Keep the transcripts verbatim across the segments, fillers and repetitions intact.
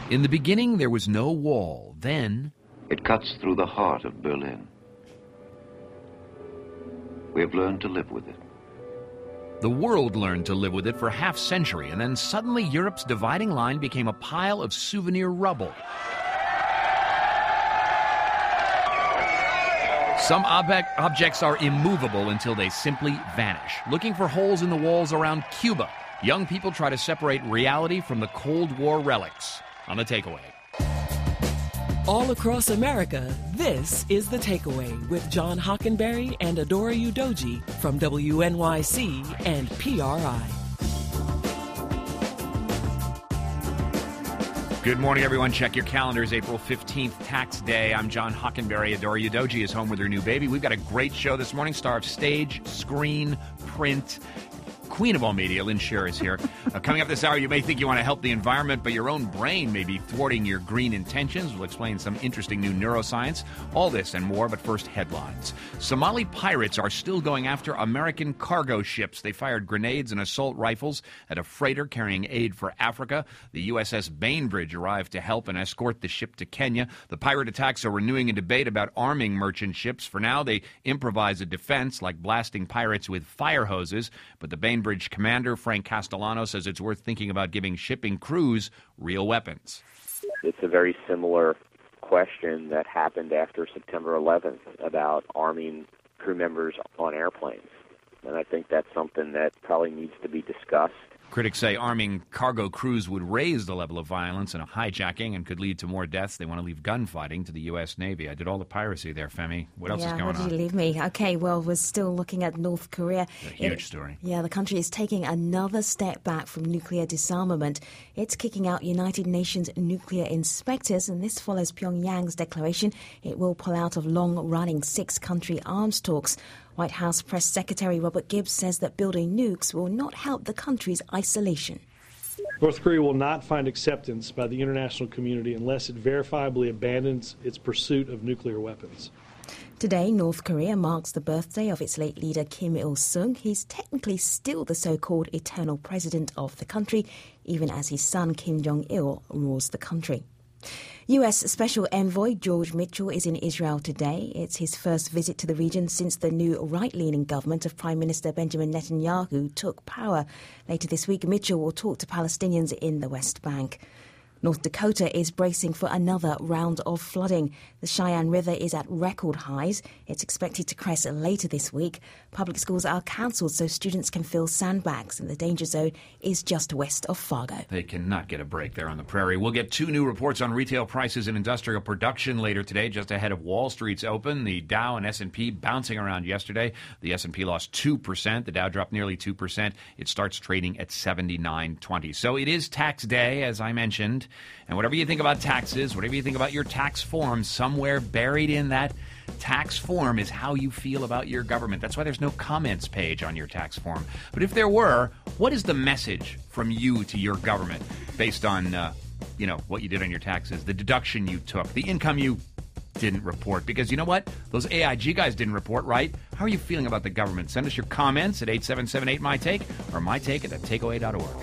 In the beginning, there was no wall. Then it cuts through the heart of Berlin. We have learned to live with it. The world learned to live with it for a half century, and then suddenly Europe's dividing line became a pile of souvenir rubble. Some ob- objects are immovable until they simply vanish. Looking for holes in the walls around Cuba, young people try to separate reality from the Cold War relics. On The Takeaway. All across America, this is The Takeaway with John Hockenberry and Adora Udoji from W N Y C and P R I. Good morning, everyone. Check your calendars. April fifteenth, tax day. I'm John Hockenberry. Adora Udoji is home with her new baby. We've got a great show this morning. Star of stage, screen, print, queen of all media, Lynn Sher is here. Uh, coming up this hour, you may think you want to help the environment, but your own brain may be thwarting your green intentions. We'll explain some interesting new neuroscience. All this and more, but first, headlines. Somali pirates are still going after American cargo ships. They fired grenades and assault rifles at a freighter carrying aid for Africa. The U S S Bainbridge arrived to help and escort the ship to Kenya. The pirate attacks are renewing a debate about arming merchant ships. For now, they improvise a defense, like blasting pirates with fire hoses, but the Bainbridge Bridge commander Frank Castellano says it's worth thinking about giving shipping crews real weapons. It's a very similar question that happened after September eleventh about arming crew members on airplanes. And I think that's something that probably needs to be discussed. Critics say arming cargo crews would raise the level of violence and a hijacking and could lead to more deaths. They want to leave gunfighting to the U S Navy. I did all the piracy there, Femi. What else yeah, is going what on? Did you leave me? Okay, well, we're still looking at North Korea. A huge it, story. Yeah, the country is taking another step back from nuclear disarmament. It's kicking out United Nations nuclear inspectors, and this follows Pyongyang's declaration it will pull out of long-running six-country arms talks. White House Press Secretary Robert Gibbs says that building nukes will not help the country's isolation. North Korea will not find acceptance by the international community unless it verifiably abandons its pursuit of nuclear weapons. Today, North Korea marks the birthday of its late leader Kim Il-sung. He's technically still the so-called eternal president of the country, even as his son Kim Jong-il rules the country. U S Special Envoy George Mitchell is in Israel today. It's his first visit to the region since the new right-leaning government of Prime Minister Benjamin Netanyahu took power. Later this week, Mitchell will talk to Palestinians in the West Bank. North Dakota is bracing for another round of flooding. The Cheyenne River is at record highs. It's expected to crest later this week. Public schools are cancelled so students can fill sandbags, and the danger zone is just west of Fargo. They cannot get a break there on the prairie. We'll get two new reports on retail prices and industrial production later today, just ahead of Wall Street's open. The Dow and S and P bouncing around yesterday. The S and P lost two percent. The Dow dropped nearly two percent. It starts trading at seventy-nine twenty. So it is tax day, as I mentioned. And whatever you think about taxes, whatever you think about your tax form, somewhere buried in that tax form is how you feel about your government. That's why there's no comments page on your tax form. But if there were, what is the message from you to your government based on, uh, you know, what you did on your taxes, the deduction you took, the income you didn't report? Because you know what? Those A I G guys didn't report, right? How are you feeling about the government? Send us your comments at eight seven seven eight my take or my take at the takeaway dot org.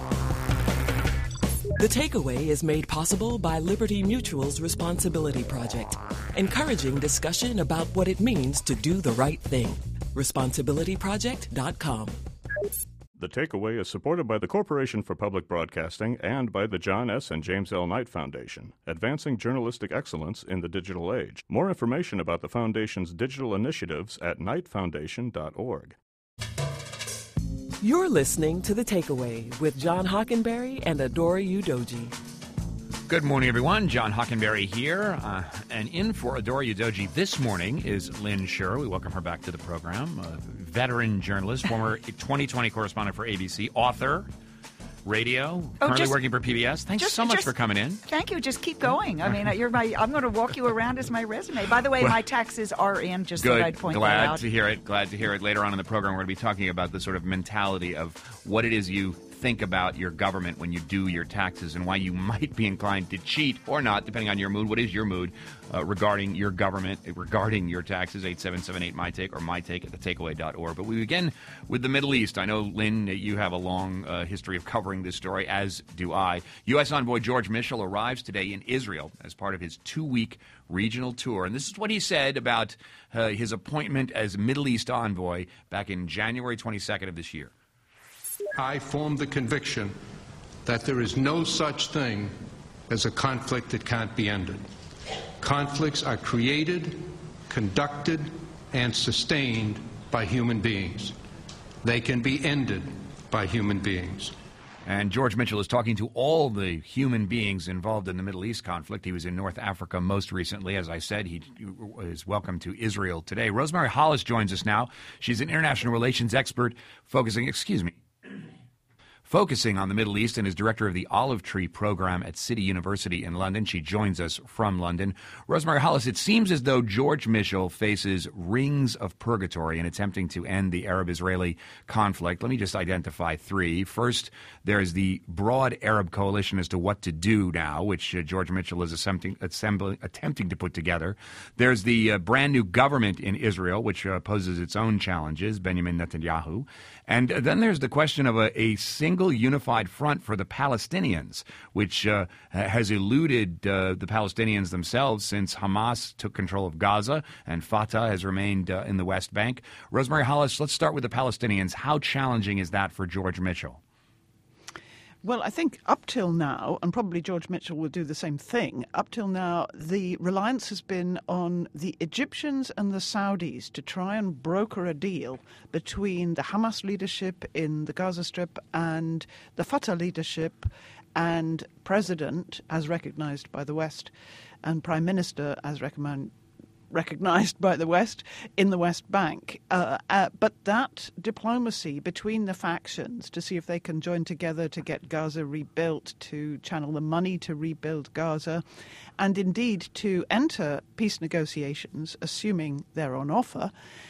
The Takeaway is made possible by Liberty Mutual's Responsibility Project, encouraging discussion about what it means to do the right thing. responsibility project dot com. The Takeaway is supported by the Corporation for Public Broadcasting and by the John S. and James L. Knight Foundation, advancing journalistic excellence in the digital age. More information about the Foundation's digital initiatives at knight foundation dot org. You're listening to The Takeaway with John Hockenberry and Adora Udoji. Good morning, everyone. John Hockenberry here. Uh, and in for Adora Udoji this morning is Lynn Sher. We welcome her back to the program. A veteran journalist, former twenty twenty correspondent for A B C, author, radio, oh, currently just, working for P B S. Thanks just, so much just, for coming in. Thank you. Just keep going. I mean, you're my. I'm going to walk you around as my resume. By the way, well, my taxes are in. Just good. thought I'd point Glad that out. to hear it. Glad to hear it. Later on in the program, we're going to be talking about the sort of mentality of what it is you think about your government when you do your taxes and why you might be inclined to cheat or not, depending on your mood. What is your mood uh, regarding your government, regarding your taxes? eight seven seven eight, M Y Take or mytake at the takeaway dot org. But we begin with the Middle East. I know, Lynn, you have a long uh, history of covering this story, as do I. U S Envoy George Mitchell arrives today in Israel as part of his two-week regional tour. And this is what he said about uh, his appointment as Middle East envoy back in January twenty-second of this year. I form the conviction that there is no such thing as a conflict that can't be ended. Conflicts are created, conducted, and sustained by human beings. They can be ended by human beings. And George Mitchell is talking to all the human beings involved in the Middle East conflict. He was in North Africa most recently. As I said, he is welcome to Israel today. Rosemary Hollis joins us now. She's an international relations expert focusing, excuse me, focusing on the Middle East and is director of the Olive Tree Program at City University in London. She joins us from London. Rosemary Hollis, it seems as though George Mitchell faces rings of purgatory in attempting to end the Arab-Israeli conflict. Let me just identify three. First, there's the broad Arab coalition as to what to do now, which uh, George Mitchell is attempting, assembling, attempting to put together. There's the uh, brand new government in Israel, which uh, poses its own challenges, Benjamin Netanyahu. And uh, then there's the question of a, a single unified front for the Palestinians, which uh, has eluded uh, the Palestinians themselves since Hamas took control of Gaza and Fatah has remained uh, in the West Bank. Rosemary Hollis, let's start with the Palestinians. How challenging is that for George Mitchell? Well, I think up till now, and probably George Mitchell will do the same thing, up till now, the reliance has been on the Egyptians and the Saudis to try and broker a deal between the Hamas leadership in the Gaza Strip and the Fatah leadership and president, as recognized by the West, and prime minister, as recommended recognized by the West in the West Bank. Uh, uh, but that diplomacy between the factions to see if they can join together to get Gaza rebuilt, to channel the money to rebuild Gaza, and indeed to enter peace negotiations, assuming they're on offer,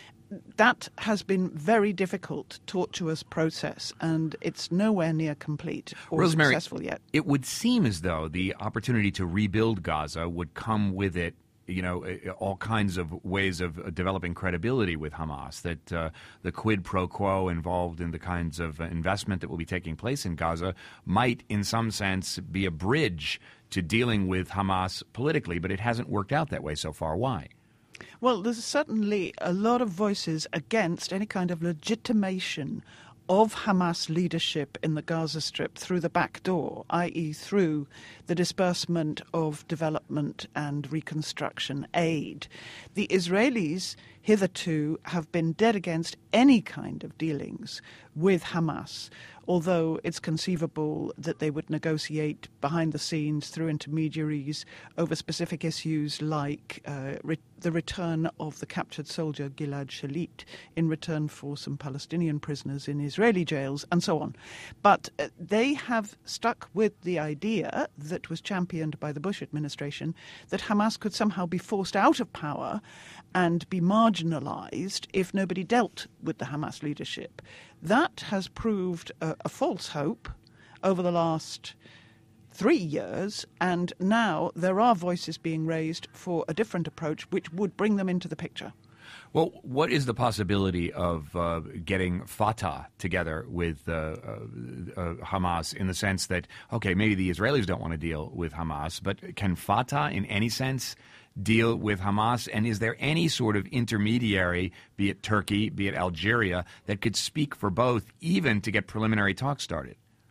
that has been very difficult, tortuous process, and it's nowhere near complete or Rosemary, successful yet. It would seem as though the opportunity to rebuild Gaza would come with it, you know, all kinds of ways of developing credibility with Hamas, that uh, the quid pro quo involved in the kinds of investment that will be taking place in Gaza might, in some sense, be a bridge to dealing with Hamas politically, but it hasn't worked out that way so far. Why? Well, there's certainly a lot of voices against any kind of legitimation of Hamas leadership in the Gaza Strip through the back door, that is through the disbursement of development and reconstruction aid. The Israelis hitherto have been dead against any kind of dealings with Hamas, although it's conceivable that they would negotiate behind the scenes through intermediaries over specific issues like uh, re- the return of the captured soldier Gilad Shalit in return for some Palestinian prisoners in Israeli jails, and so on. But uh, they have stuck with the idea that was championed by the Bush administration that Hamas could somehow be forced out of power and be marginalized if nobody dealt with the Hamas leadership. That has proved a, a false hope over the last three years, and now there are voices being raised for a different approach which would bring them into the picture. Well, what is the possibility of uh, getting Fatah together with uh, uh, uh, Hamas in the sense that, okay, maybe the Israelis don't want to deal with Hamas, but can Fatah in any sense deal with Hamas? And is there any sort of intermediary, be it Turkey, be it Algeria, that could speak for both, even to get preliminary talks started?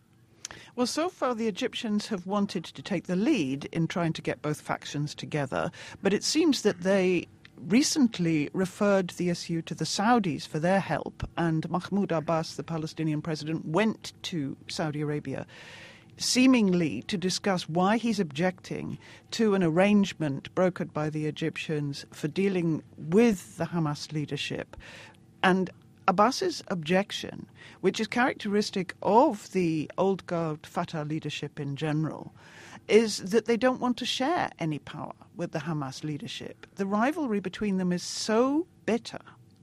Well, so far the Egyptians have wanted to take the lead in trying to get both factions together, but it seems that they recently referred the issue to the Saudis for their help, and Mahmoud Abbas, the Palestinian president, went to Saudi Arabia seemingly to discuss why he's objecting to an arrangement brokered by the Egyptians for dealing with the Hamas leadership. And Abbas's objection, which is characteristic of the old guard Fatah leadership in general, is that they don't want to share any power with the Hamas leadership. The rivalry between them is so bitter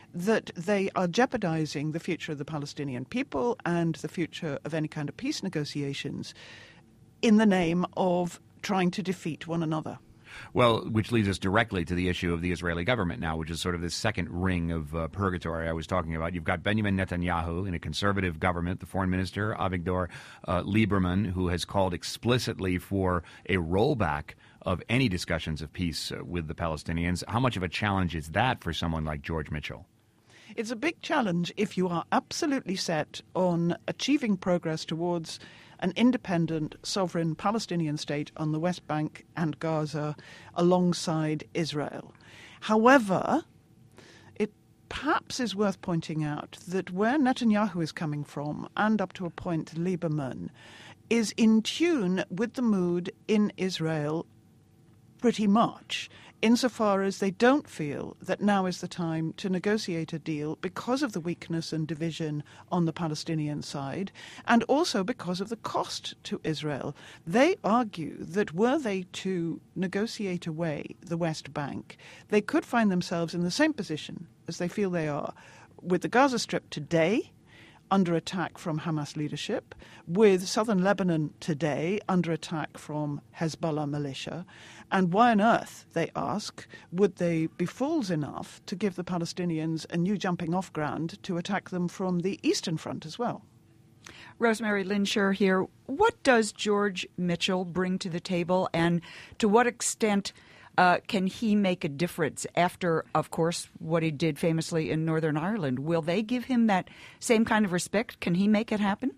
that they are jeopardizing the future of the Palestinian people and the future of any kind of peace negotiations in the name of trying to defeat one another. Well, which leads us directly to the issue of the Israeli government now, which is sort of this second ring of uh, purgatory I was talking about. You've got Benjamin Netanyahu in a conservative government, the foreign minister, Avigdor uh, Lieberman, who has called explicitly for a rollback of any discussions of peace uh, with the Palestinians. How much of a challenge is that for someone like George Mitchell? It's a big challenge if you are absolutely set on achieving progress towards an independent, sovereign Palestinian state on the West Bank and Gaza alongside Israel. However, it perhaps is worth pointing out that where Netanyahu is coming from, and up to a point Lieberman, is in tune with the mood in Israel pretty much, insofar as they don't feel that now is the time to negotiate a deal because of the weakness and division on the Palestinian side, and also because of the cost to Israel. They argue that were they to negotiate away the West Bank, they could find themselves in the same position as they feel they are with the Gaza Strip today, under attack from Hamas leadership, with southern Lebanon today under attack from Hezbollah militia. And why on earth, they ask, would they be fools enough to give the Palestinians a new jumping-off ground to attack them from the Eastern Front as well? Rosemary Linsher here. What does George Mitchell bring to the table, and to what extent Uh, can he make a difference after, of course, what he did famously in Northern Ireland? Will they give him that same kind of respect? Can he make it happen?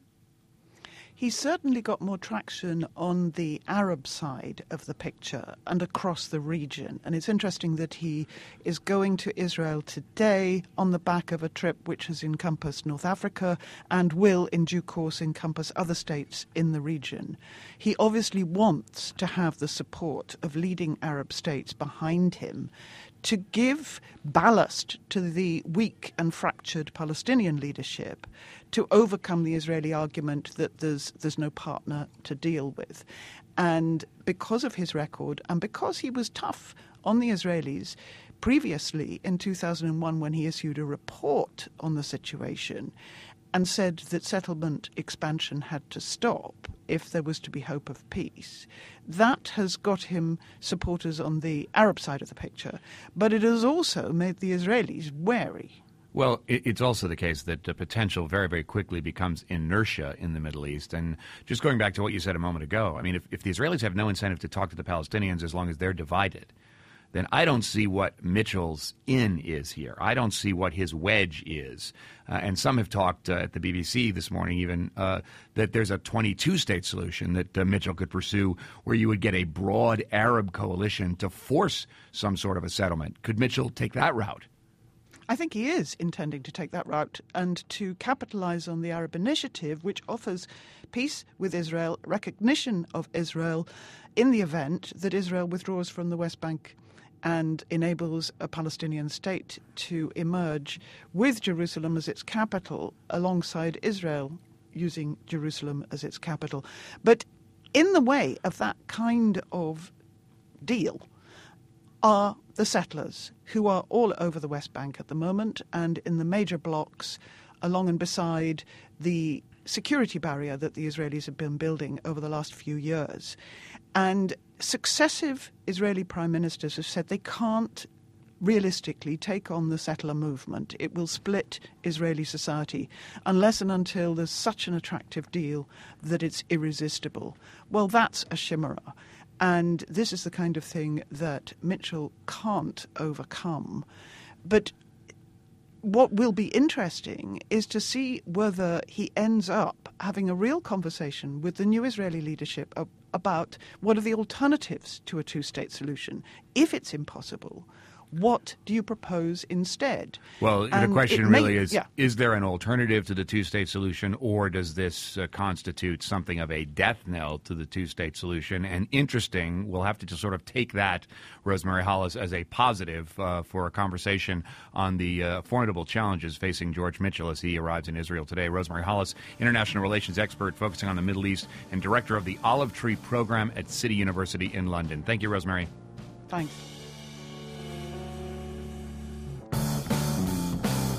He's certainly got more traction on the Arab side of the picture and across the region. And it's interesting that he is going to Israel today on the back of a trip which has encompassed North Africa and will, in due course, encompass other states in the region. He obviously wants to have the support of leading Arab states behind him to give ballast to the weak and fractured Palestinian leadership to overcome the Israeli argument that there's there's no partner to deal with. And because of his record, and because he was tough on the Israelis previously in two thousand one when he issued a report on the situation and said that settlement expansion had to stop if there was to be hope of peace, that has got him supporters on the Arab side of the picture. But it has also made the Israelis wary. Well, it's also the case that the potential very, very quickly becomes inertia in the Middle East. And just going back to what you said a moment ago, I mean, if, if the Israelis have no incentive to talk to the Palestinians as long as they're divided, then I don't see what Mitchell's in is here. I don't see what his wedge is. Uh, and some have talked uh, at the B B C this morning even uh, that there's a twenty-two state solution that uh, Mitchell could pursue where you would get a broad Arab coalition to force some sort of a settlement. Could Mitchell take that route? I think he is intending to take that route and to capitalize on the Arab Initiative, which offers peace with Israel, recognition of Israel in the event that Israel withdraws from the West Bank and enables a Palestinian state to emerge with Jerusalem as its capital alongside Israel using Jerusalem as its capital. But in the way of that kind of deal are the settlers, who are all over the West Bank at the moment and in the major blocks along and beside the security barrier that the Israelis have been building over the last few years. And successive Israeli prime ministers have said they can't realistically take on the settler movement. It will split Israeli society unless and until there's such an attractive deal that it's irresistible. Well, that's a chimera. And this is the kind of thing that Mitchell can't overcome. But what will be interesting is to see whether he ends up having a real conversation with the new Israeli leadership about what are the alternatives to a two-state solution. If it's impossible, what do you propose instead? Well, and the question may, really is, yeah. is there an alternative to the two-state solution, or does this uh, constitute something of a death knell to the two-state solution? And interesting, we'll have to just sort of take that, Rosemary Hollis, as a positive uh, for a conversation on the uh, formidable challenges facing George Mitchell as he arrives in Israel today. Rosemary Hollis, international relations expert focusing on the Middle East and director of the Olive Tree Program at City University in London. Thank you, Rosemary. Thanks.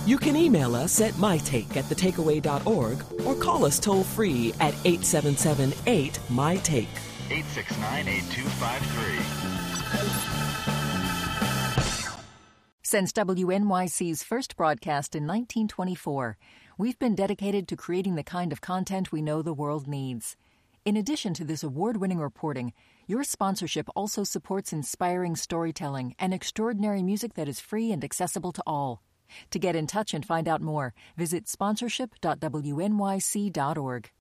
You can email us at mytake at the takeaway dot org or call us toll-free at eight seven seven eight, M Y T A K E. eight six nine, eight two five three. Since W N Y C's first broadcast in nineteen twenty-four, we've been dedicated to creating the kind of content we know the world needs. In addition to this award-winning reporting, your sponsorship also supports inspiring storytelling and extraordinary music that is free and accessible to all. To get in touch and find out more, visit sponsorship dot w n y c dot org.